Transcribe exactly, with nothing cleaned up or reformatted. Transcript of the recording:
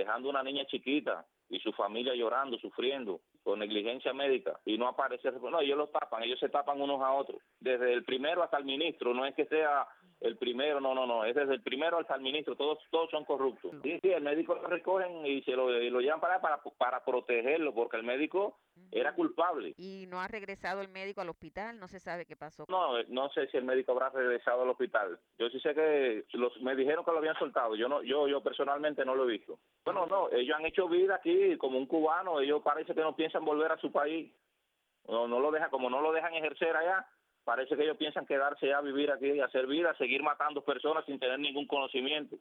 dejando una niña chiquita y su familia llorando, sufriendo, por negligencia médica, y no aparece. No, ellos lo tapan, ellos se tapan unos a otros, desde el primero hasta el ministro, no es que sea el primero, no, no, no, es desde el primero hasta el ministro, todos todos son corruptos. Sí, sí, el médico lo recogen y se lo, y lo llevan para, para, para protegerlo, porque el médico era culpable. Y no ha regresado el médico al hospital, no se sabe qué pasó. No, no sé si el médico habrá regresado al hospital. Yo sí sé que los me dijeron que lo habían soltado. Yo no, yo, yo personalmente no lo he visto. Bueno, no, ellos han hecho vida aquí como un cubano. Ellos parece que no piensan volver a su país. No, no lo dejan, como no lo dejan ejercer allá. Parece que ellos piensan quedarse a vivir aquí, hacer vida, seguir matando personas sin tener ningún conocimiento.